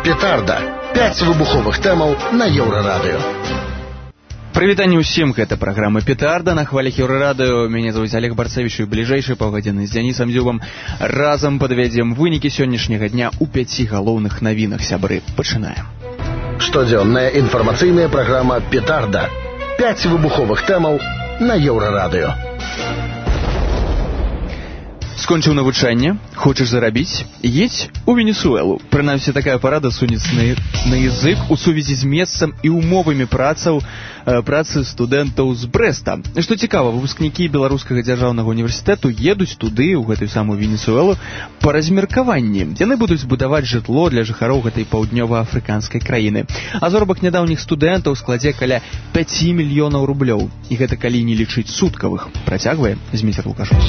Петарда. 5 выбуховых тэмаў на Еўрарадыё. Прывітанне ўсім, гэта праграма «Петарда» на хвалях Еўрарадыё. Мяне зовут Олег Барцевич, і ў бліжэйшай паўгадзіны з Дзянісам Дзюбам разам падвядзем вынікі сённяшняга дня ў 5 галоўных навінах, сябры. Пачынаем. Штодзённая інфармацыйная праграма «Петарда». 5 выбуховых тэмаў на Еўрарадыё. Скончыў навучанне, хочаш зарабіць? Едзь у Венесуэлу. Прынамсі, такая парада сунецца на язык у сувязі з месцам і умовамі працы студэнтаў з Брэста. Што цікава, выпускнікі Беларускага дзяржаўнага універсітэту едуць туды, у гэтую самую Венесуэлу, па размеркаванні. Яны будуць будаваць жытло для жыхароў гэтай паўднёва-афрыканскай краіны. А заробак нядаўніх студэнтаў складзе каля 5 мільёнаў рублёў. І гэта калі не лічыць суткавых. Працягвае Зміцер Лукашов.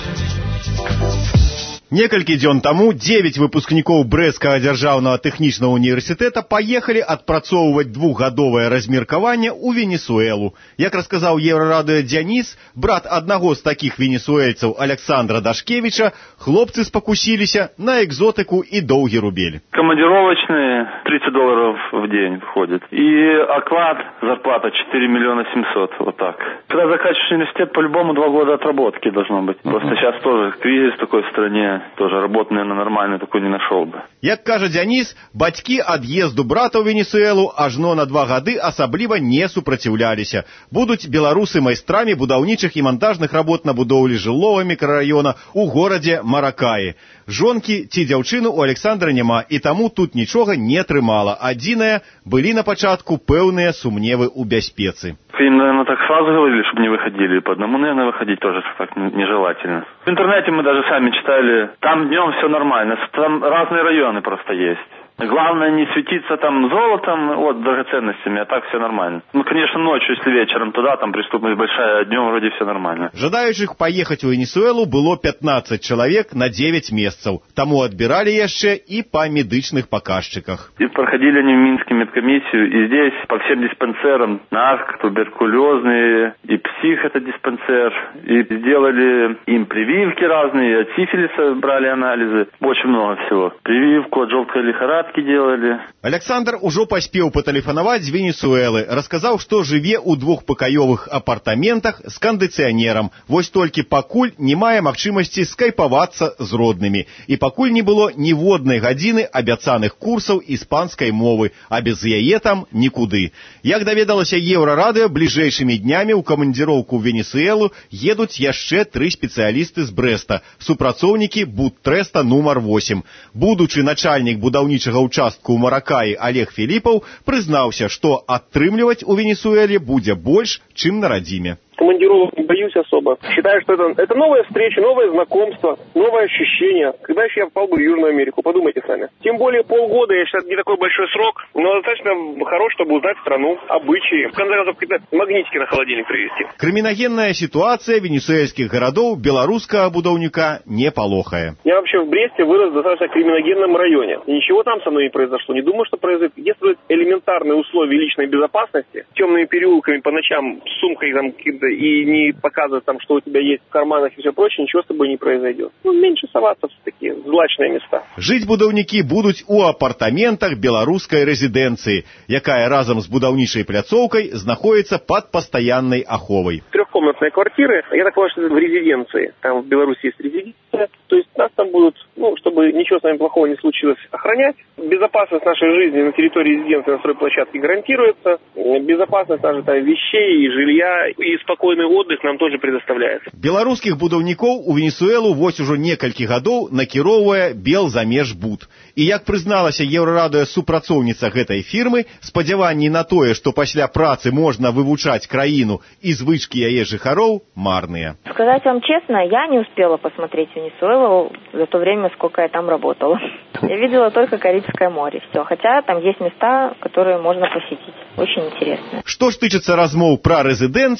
Некалькі дзён таму 9 выпускнікоў Брэсцкага дзяржаўнага тэхнічнага універсітэта паехалі адпрацоўваць двухгадовае размеркаванне ў Венесуэлу. Як расказаў Еўрарадыё Дзяніс, брат аднаго з такіх венесуэльцаў Александра Дашкевича, хлопцы спакусіліся на экзотыку і доўгі рубель. Командировочные $30 в день входит. И оклад, зарплата 4 миллиона 700, вот так. Когда заканчиваешь университет, по-любому 2 года отработки должно быть. Просто сейчас тоже кризис такой в стране. Тоже работу, наверное, нормальную такую не нашел бы. Як кажа Дзяніс, бацькі ад'езду брата ў Венесуэлу ажно на 2 гады асабліва не супраціўляліся. Будуць беларусы майстрамі будаўнічых і мантажных работ на будоўлі жылого мікрараёна ў горадзе Маракаі. Жонкі ці дзяўчыну у Александра няма, і таму тут нічога не трымала. Адзінае, былі на пачатку пэўныя сумневы ў бяспецы. Им, наверное, так сразу говорили, чтобы не выходили. По одному, наверное, выходить тоже так нежелательно. В интернете мы даже сами читали, там днем все нормально, там разные районы просто есть. Главное не светиться там золотом, вот, драгоценностями, а так все нормально. Ну, конечно, ночью, если вечером туда, там преступность большая, а днем вроде все нормально. Жадаючых паехаць у Венесуэлу было 15 чалавек на 9 месцаў. Таму адбіралі яшчэ і па медычных паказчыках. И проходили они в Минске медкомиссию, и здесь по всем диспансерам, нарк, туберкулезные, и псих это диспансер, и сделали им прививки разные, от сифилиса брали анализы, очень много всего. Прививку от желтой лихорадки делали. Александр ужо паспеў патэлефанаваць з Венесуэлы, расказаў, што жыве ў двухпакаёвых апартаментах з кандыцыянерам. Вось толькі пакуль не мае магчымасці скайпавацца з роднымі. І пакуль не было ніводнай гадзіны абяцаных курсаў іспанскай мовы, а без яе там нікуды. Як даведалася Еўрарадыё, бліжэйшымі днямі ў камандзіроўку ў Венесуэлу едуць яшчэ 3 спецыялісты з Брэста, супрацоўнікі Будтрэста нумар 8. Будучы начальнік будаўнічага участку ў Маракаі Олег Філіпаў прызнаўся, што атрымліваць у Венесуэле будзе больш, чым на радзіме. Командировок не боюсь особо. Считаю, что это новая встреча, новое знакомство, новое ощущение. Когда еще я попал бы в Южную Америку, подумайте сами. Тем более полгода, я считаю, не такой большой срок, но достаточно хорош, чтобы узнать страну, обычаи. В конце концов, какие-то магнитики на холодильник привезти. Криминогенная ситуация венесуэльских городов белорусского будовника не полохая. Я вообще в Бресте вырос в достаточно криминогенном районе. И ничего там со мной не произошло. Не думаю, что произойдет. Если элементарные условия личной безопасности, темными переулками по ночам с сумкой там и не показывать там, что у тебя есть в карманах и все прочее, ничего с тобой не произойдет. Ну, меньше соваться в такие злачные места. Жить будаўнікі будуць у апартаментах беларускай рэзідэнцыі, якая разам з будаўнічай пляцоўкай знаходіцца пад пастаяннай аховай. Трехкомнатные квартиры, я так понимаю, что это в резиденции. Там в Беларуси есть резиденция, то есть нас там будут, чтобы ничего с нами плохого не случилось, охранять. Безопасность нашей жизни на территории резиденции на стройплощадке гарантируется. Безопасность наших вещей и жилья и спокойный отдых нам тоже предоставляется. Беларускіх будаўнікоў у Венесуэлу вось ужо некалькі гадоў накіроўвае Белзамежбуд. І як прызналася Еўрарадыё супрацоўніца гэтай фірмы, спадзяванні на тое, што пасля працы можна вывучаць краіну і звычкі яе жыхароў, марныя. Сказать вам честно, я не успела посмотреть Венесуэлу за то время, сколько я там работала. Я видела только Карибское море, все. Хотя там есть места, которые можно посетить. Очень интересно. Што ж тычыцца размоў пра рэзідэнцыю,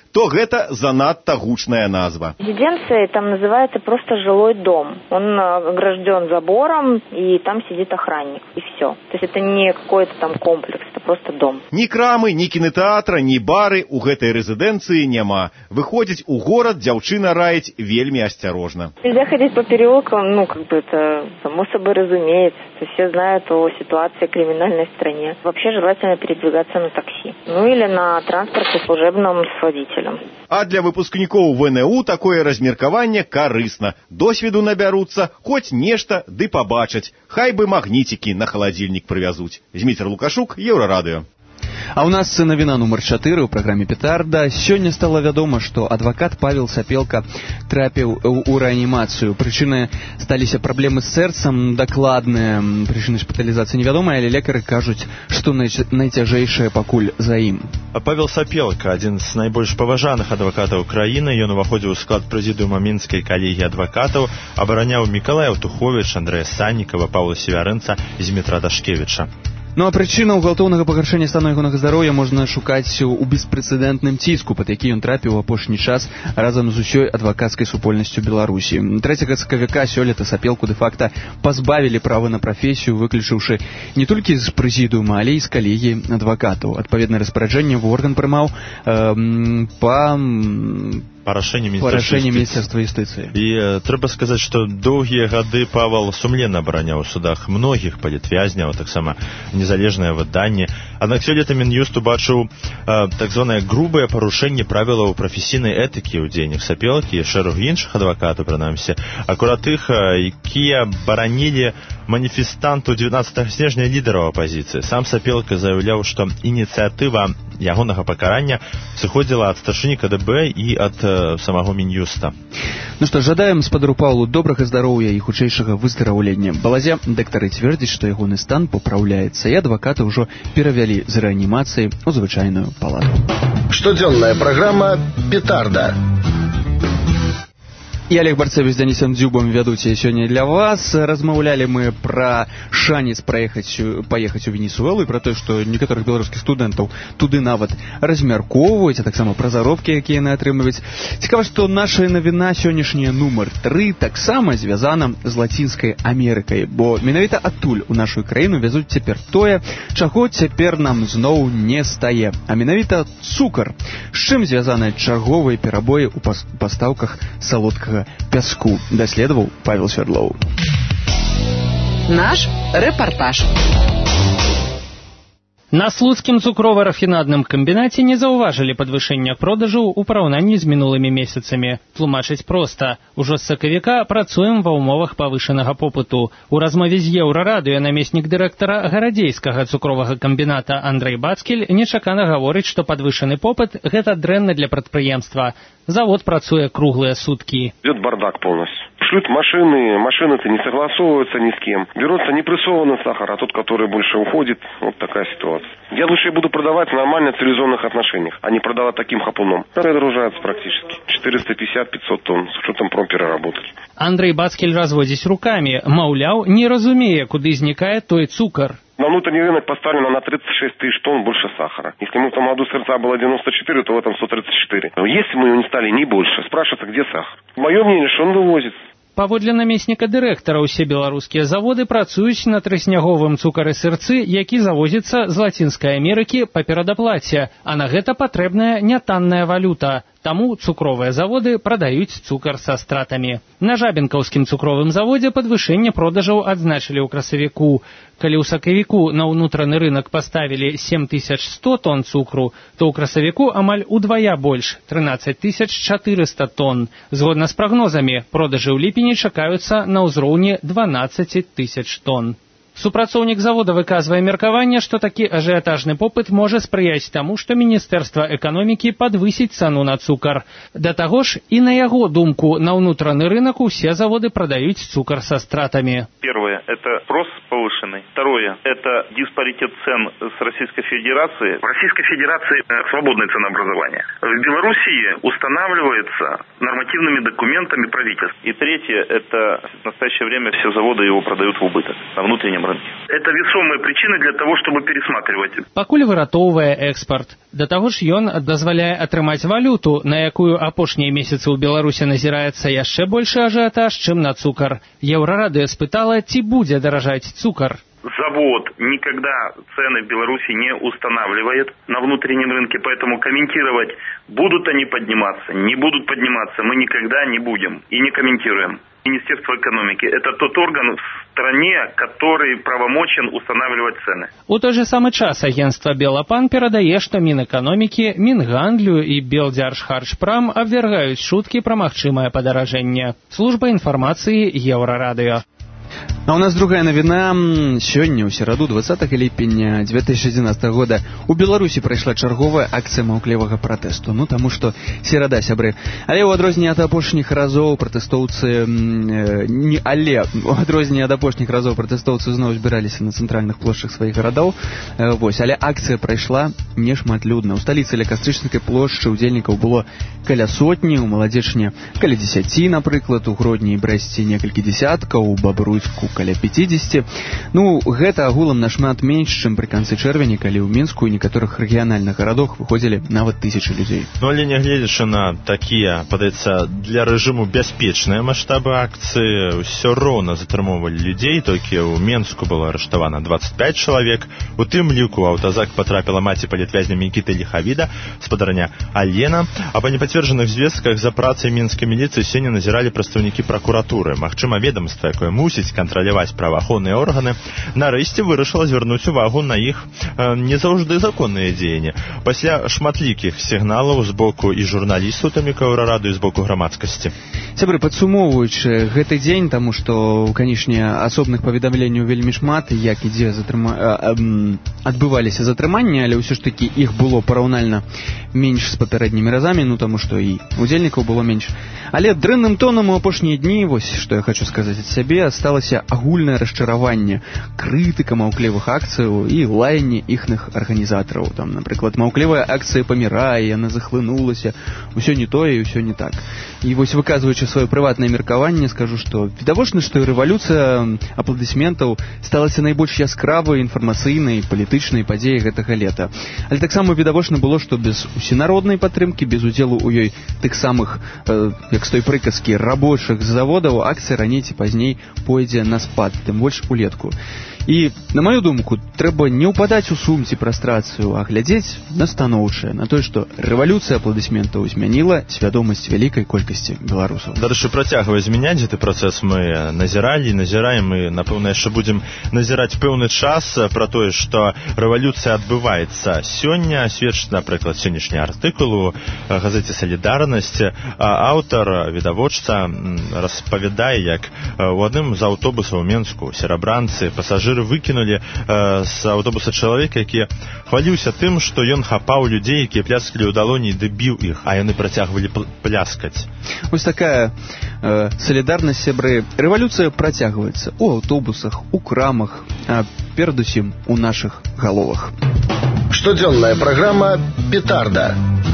то гэта занадта гучная назва. Резиденция там называется просто жилой дом. Он огражден забором, и там сидит охранник, и все. То есть это не какой-то там комплекс, это просто дом. Ни крамы, ни кинотеатра, ни бары у гэтай рэзідэнцыі няма. Выходзіць у горад дзяўчына раіць вельмі асцярожна. Нельзя ходить по переулкам, это само собой разумеется. Все знают о ситуации криминальной в стране. Вообще желательно передвигаться на такси. Или на транспорте служебном с водителем. А для выпускнікоў ВНУ такое размеркаванне карысна. Досведу набяруцца, хоць нешта ды пабачаць. Хай бы магніцікі на халадзільнік прывязуць. Зміцер Лукашук, Еўрарадыё. А у нас навіна нумар 4 у праграме «Петарда». Сёння стала вядома, што адвакат Павел Сапелка трапіў у рэанімацыю. Прычыны сталіся праблемы з сэрцам, дакладныя прычыны шпіталізацыі невядомыя, але лекары кажуць, што найцяжэйшае пакуль за ім. Павел Сапелка, адзін з найбольш паважаных адвакатаў краіны, ён уваходзіў у склад прэзідыума мінскай калегіі адвакатаў, абараняў Мікалая Туховіч, Андрэя Саннікава, Паўла Севярынца і Змітра Дашкевіча. Ну а прычынаў гвалтоўнага пагаршэння стану ягонага здароўя можна шукаць у беспрэцэдэнтным ціску, пад які ён трапіў у апошні час разам з усёй адвакацкай супольнасцю Беларусі. 3 сакавіка сёлета Сапелку де-факта пазбавілі права на прафесію, выключыўшы не толькі з прэзідыума, але і з калегіі адвакатаў. Адпаведнае распараджэнне орган прымаў па рашэнні Міністэрства юстыцыі. І трэба сказаць, што доўгія гады Павел сумленна абараняў у судах многіх палітвязняў, таксама незалежнае выданне. Аднак сёлета Мін'юст убачыў так званае грубае парушэнне правілаў прафесійнай этыкі ў дзеяннях Сапелкі і шэрагу іншых адвакатаў, прынамсі, акурат тых, якія баранілі маніфестанту 19 снежня лідараў апазіцыі. Сам Сапелка заяўляў, што ініцыятыва ягонага пакарання сыходзіла ад старшыні КДБ і ад самого Мін'юста. Ну што, жадаем спадару Паўлу добрага здароўя і хутчэйшага выздараўлення. Балазе дактары цвердзяць, што ягоны стан папраўляецца, і адвакаты ўжо перавялі з рэанімацыі ў звычайную палату. Штодзённая праграма «Петарда». І Олег Барцевич з Денисом Дзюбом вядуць сёння для вас. Размаўлялі мы пра шанец паехаць у Венесуэлу і пра тое, што некаторых беларускіх студэнтаў туды нават размяркоўваюць, а таксама пра заробкі, якія яны атрымаюць. Цікава, што наша навіна сённяшняя нумар 3 таксама звязана з Лацінскай Амерыкай, бо менавіта адтуль у нашу краіну вязуць цяпер тое, чаго цяпер нам зноў не стае, а менавіта цукар. З чым звязаны чарговыя перабоі ў пастаўках салодкага пяску, даследаваў Павел Свярлоў. Наш рэпартаж. На слуцкім цукрова-рафінадным камбінаце не заўважылі падвышэння продажаў у параўнанні з минулымі месяцамі. Тлумачыць проста. Ужо з сакавіка працуем ва ўмовах павышанага попыту. У размове з Еўрарадыё намеснік дырэктара гарадзейскага цукровага камбіната Андрэй Бацкель нечакана гаворыць, што падвышаны попыт – гэта дрэнна для прадпрыемства. Завод працуе круглыя суткі. Идет бардак полностью. Шлют машины-то не согласовываются ни с кем. Берется непрессованный сахар, а тот, который больше уходит. Вот такая ситуация. Я лучше буду продавать в нормальных цивилизованных отношениях, а не продавать таким хапуном. Которые дорожаются практически. 450-500 тонн с учетом промпереработки. Андрэй Бацкель разводзіць руками. Маўляў, не разумее, куды знікае той цукар. На внутренний рынок поставлено на 36 тысяч тонн больше сахара. Если мы в том году сырца было 94, то в этом 134. Но если мы его не стали не больше, спрашивается, где сахар. Мое мнение, что он вывозит. Паводле намесніка дырэктара, усе беларускія заводы працуюць на трысняговым цукары сырцы, які завозіцца з Лацінскай Амерыкі па перадаплаце, а на гэта патрэбная нятанная валюта. Таму цукровыя заводы прадаюць цукар са стратамі. На Жабінкаўскім цукровым заводзе падвышэнне продажаў адзначылі ў красавіку. Калі ў сакавіку на ўнутраны рынак паставілі 7100 тонн цукру, то ў красавіку амаль удвая больш – 13400 тонн. Згодна з прагнозамі, продажы ў ліпені чакаюцца на ўзроўні 12 000 тонн. Супрацоўнік завода выказвае меркаванне, што такі ажыятажны попыт можа спрыяць таму, што Міністэрства эканомікі падвысіць цану на цукар. Да таго ж, і на яго думку, на ўнутраны рынак усе заводы прадаюць цукар са стратамі. Первое – это просто повышение завышенный. Второе – это диспаритет цен с Российской Федерацией. В Российской Федерации свободное ценообразование. В Белоруссии устанавливается нормативными документами правительства. И третье – это в настоящее время все заводы его продают в убыток на внутреннем рынке. Это весомые причины для того, чтобы пересматривать. Пакуль выратоўвае экспорт. Да таго ж ён дазваляе атрымаць валюту, на якую апошнія месяцы ў Беларусі назіраецца яшчэ большы ажыятаж, чым на цукар. Еўрарадыё спытала, ці будзе даражаць цукар. Завод никогда цены в Беларуси не устанавливает на внутреннем рынке, поэтому комментировать, будут они подниматься, не будут подниматься, мы никогда не будем и не комментируем. Министерство экономики – это тот орган в стране, который правомочен устанавливать цены. У той же самый час агентство «Белопан» перадае, што Мінэканомікі, Мінгандлю і Белдзяржхарчпрам абвяргаюць шуткі пра магчымае падаражэнне. Служба інфармацыі Еўрарадыё. А у нас другая навіна. Сёння, у сераду, 20 ліпеня 2011 года, у Беларусі прайшла чарговая акцыя маўклівага пратэсту. Ну, таму што серада, сябры. Але ў адрозненне ад апошніх разоў пратэстоўцы зноў збіраліся на цэнтральных плошчах сваіх гарадоў. Але акцыя прайшла нешматлюдна. У сталіцы ля Кастрычніцкай плошчы удзельнікаў было каля сотні, у Маладзечне каля 10, напрыклад, у Гродні і Брэсце некалькі дзесяткаў, у Бабруйску каля 50. Ну, гэта агулам нашмат менш, чым пры канцы чэрвеня, калі ў Мінску і некаторых рэгіянальных гарадах выходзілі нават 1000 людзей. Ну, але нягледзячы на такія, падаецца, для рэжыму бяспечныя маштабы акцыі, ўсё роўна затрымоўвалі людзей, толькі ў Мінску было арыштавана 25 чалавек. У тым ліку аўтазак патрапіла маці палітвязня Мікіты Ліхавіда, спадарня Алена. А па непацверджаных звестках за працай мінскай міліцыі сёння назіралі прадстаўнікі пракуратуры. Магчыма, ведомства, якое мусіць кантраляваць праваахоўныя органы, нарэшце вырашыла звярнуць увагу на іх не заўжды законныя дзеянні. Пасля шматлікіх сігналаў з боку і журналістаў таміка Еўрарадыё, і з боку грамадскасці. Сябры, падсумоўваючы гэты дзень, таму што, канечне, асобных паведамленняў вельмі шмат, як і дзе адбываліся затрыманні, але ўсё ж такі іх было параўнальна менш з папярэднімі разамі, ну таму што і удзельнікаў было менш. Але дрэнным тонам у апошнія дні, вось што я хочу сказаць ад сябе, сталася агульнае расчараванне, крытыка маўклівых акцыяў і лаянне іхных арганізатараў. Там, напрыклад, маўклівая акцыя памірае, яна захлынулася, усё не тое і ўсё не так. І вось, выказваючы сваё прыватнае меркаванне, скажу, што відавочна, што рэвалюцыя апладысментаў сталася найбольш яскравай інфармацыйнай, палітычнай падзеяй гэтага лета. Але таксама відавочна было, што без усенароднай падтрымкі, без удзелу ў ёй тых самых, як з той прыказкі, рабочых з заводаў, акцыя раней ці пазней пойдзе на спад, тым больш улетку. І, на маю думку, трэба не ўпадаць у сум ці прастрацыю, а глядзець на станоўчае, на тое, што рэвалюцыя апладысментаў змяніла свядомасць вялікай колькасці беларусаў. Дарэчы, працягвае змяняць гэты працэс мы назіраем і, напэўна, яшчэ будзем назіраць пэўны час пра тое, што рэвалюцыя адбываецца сёння. Сведчыць, напрыклад, сённяшні артыкул у газеце «Салідарнасць». Аўтар, відавочца, распавядае, як у адным з аўтобусаў у Мінску серабранцы, пасажыры выкінулі з аўтобуса чалавека, які хваліўся тым, што ён хапаў людзей, якія пляскалі ў далоні, ды біў іх, а яны працягвалі пляскаць. Вось такая салідарнасць, сябры. Рэвалюцыя працягваецца у аўтобусах, у крамах, а перадусім у нашых галовах. Штодзённая праграма «Петарда».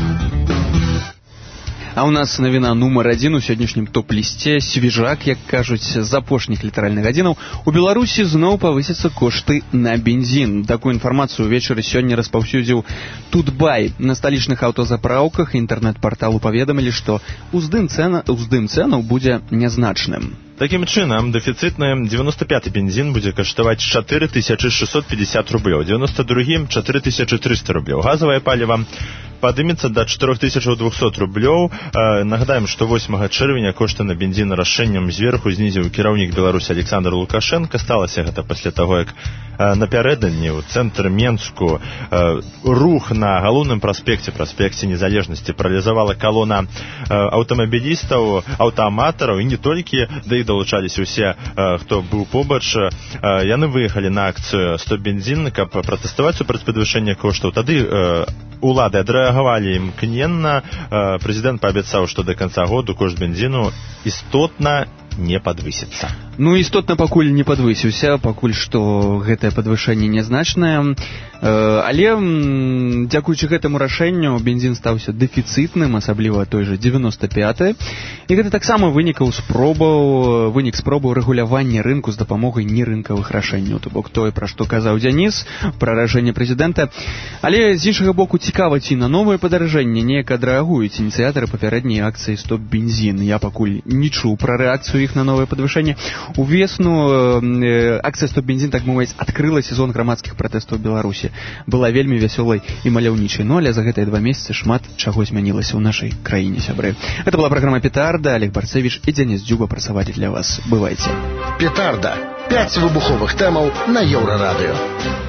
А у нас навіна нумар 1 у сённяшнім топ-лісце. Свежак, як кажуць, з апошніх літаральных гадзінаў. У Беларусі зноў павысяцца кошты на бензін. Такую інфармацыю ўвечары сёння распаўсюдзіў Тутбай. На сталічных аўтозапраўках інтэрнэт-парталу паведамілі, што ўздым цэнаў будзе нязначным. Такім чынам, дэфіцытны 95-й бензін будзе каштаваць 4650 рублёў, 92-м 4300 рублёў. Газавае паліва падымецца да 4200 рублёў. Нагадаем, што 8 чэрвеня кошты на бензін рашэннем зверху знізіў кіраўнік Беларусі Александр Лукашенко. Сталася гэта пасля таго, як напярэдадні ў цэнтры Менску рух на галоўным праспекце Незалежнасці паралізавала калона аўтамабілістаў, аўтааматараў, і не толькі, да і далучаліся ўсе, хто быў побач. Яны выехалі на акцыю «Стоп бензін», каб пратэставаць супраць падвышэння коштаў. Тады улады адрэагавалі імкненна. Прэзідэнт паабяцаў, што да канца году кошт бензіну істотна не падвысіцца. Ну, істотна пакуль не падвысіўся, пакуль што гэтае падвышэнне нязначнае, але дзякуючы гэтаму рашэнню бензін стаўся дэфіцытным, асабліва той жа 95-й, і гэта таксама вынік спробаў рэгулявання рынку з дапамогай нерынкавых рашэнняў, то бок тое, пра што казаў Дзяніс, пра рашэнне прэзідэнта. Але з іншага боку цікава, ці на новае падаражэнне неяк адрэагуюць ініцыятары папярэдняй акцыі «Стоп бензін». Я пакуль не чуў пра рэакцыю іх на новае падвышэнне. Увесну акцыя «Стоп бензін», так мовіць, адкрыла сезон грамадскіх пратэстаў у Беларусі. Была вельмі вясёлай і маляўнічай, але за гэтыя 2 месяцы шмат чаго змянілася ў нашай краіне, сябры. Гэта была праграма «Петарда». Олег Барцевіч і Дзяніс Дзюба працавалі для вас. Бывайце. «Петарда». 5 выбуховых тэмаў на Еўрарадыё.